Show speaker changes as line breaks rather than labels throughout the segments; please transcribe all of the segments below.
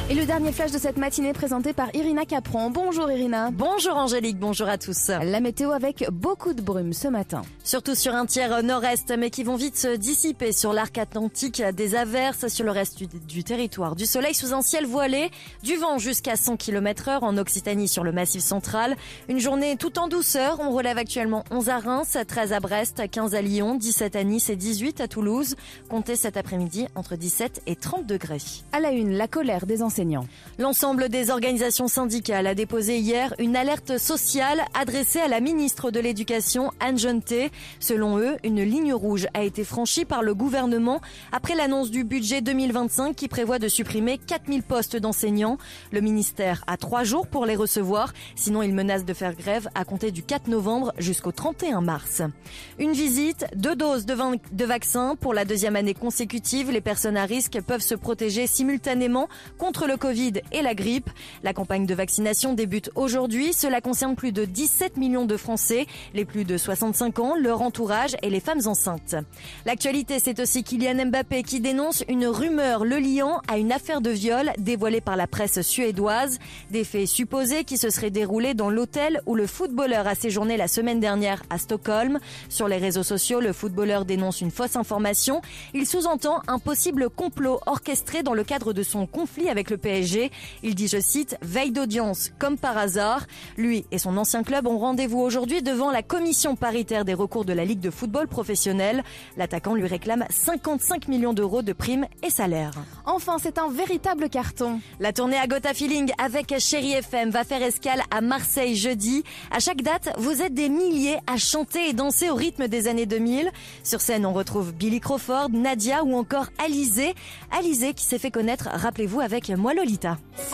Et le dernier flash de cette matinée présenté par Irina Capron. Bonjour Irina.
Bonjour Angélique, bonjour à tous.
La météo avec beaucoup de brume ce matin.
Surtout sur un tiers nord-est, mais qui vont vite se dissiper sur l'arc atlantique. Des averses sur le reste du territoire. Du soleil sous un ciel voilé, du vent jusqu'à 100 km/h en Occitanie sur le Massif central. Une journée tout en douceur. On relève actuellement 11 à Reims, 13 à Brest, 15 à Lyon, 17 à Nice et 18 à Toulouse. Comptez cet après-midi entre 17 et 30 degrés.
À la une, la colère des enseignants.
L'ensemble des organisations syndicales a déposé hier une alerte sociale adressée à la ministre de l'Éducation, Anne Genetet. Selon eux, une ligne rouge a été franchie par le gouvernement après l'annonce du budget 2025 qui prévoit de supprimer 4000 postes d'enseignants. Le ministère a 3 jours pour les recevoir, sinon il menace de faire grève à compter du 4 novembre jusqu'au 31 mars. Une visite, 2 doses de vaccins pour la 2e année consécutive. Les personnes à risque peuvent se protéger simultanément contre le Covid et la grippe. La campagne de vaccination débute aujourd'hui. Cela concerne plus de 17 millions de Français, les plus de 65 ans, leur entourage et les femmes enceintes. L'actualité, c'est aussi Kylian Mbappé qui dénonce une rumeur le liant à une affaire de viol dévoilée par la presse suédoise. Des faits supposés qui se seraient déroulés dans l'hôtel où le footballeur a séjourné la semaine dernière à Stockholm. Sur les réseaux sociaux, le footballeur dénonce une fausse information. Il sous-entend un possible complot orchestré dans le cadre de son conflit avec le PSG. Il dit, je cite, « veille d'audience comme par hasard ». Lui et son ancien club ont rendez-vous aujourd'hui devant la commission paritaire des recours de la Ligue de football professionnel. L'attaquant lui réclame 55 millions d'euros de primes et salaires.
Enfin, c'est un véritable carton.
La tournée à Gotha Feeling avec Chérie FM va faire escale à Marseille jeudi. À chaque date, vous êtes des milliers à chanter et danser au rythme des années 2000. Sur scène, on retrouve Billy Crawford, Nadia ou encore Alizé. Alizé qui s'est fait connaître, rappelez-vous, avec Moi Lolita.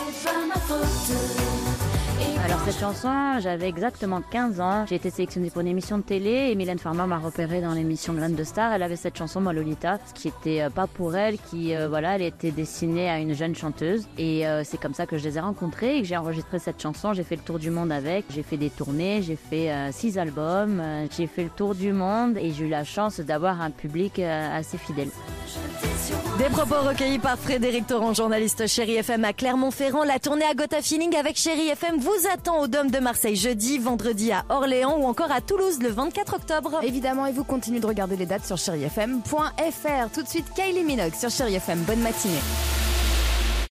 Alors cette chanson, j'avais exactement 15 ans. J'ai été sélectionnée pour une émission de télé et Mylène Farmer m'a repérée dans l'émission Graines de Star. Elle avait cette chanson, Moi Lolita, ce qui était pas pour elle, elle était destinée à une jeune chanteuse. Et c'est comme ça que je les ai rencontrés et que j'ai enregistré cette chanson. J'ai fait le tour du monde avec, j'ai fait des tournées, j'ai fait 6 albums, j'ai fait le tour du monde et j'ai eu la chance d'avoir un public assez fidèle.
Des propos recueillis par Frédéric Torrent, journaliste Chérie FM à Clermont-Ferrand. La tournée à Gotha Feeling avec Chérie FM vous attend au Dôme de Marseille jeudi, vendredi à Orléans ou encore à Toulouse le 24 octobre.
Évidemment, et vous continuez de regarder les dates sur chérifm.fr. Tout de suite, Kylie Minogue sur Chérie FM. Bonne matinée.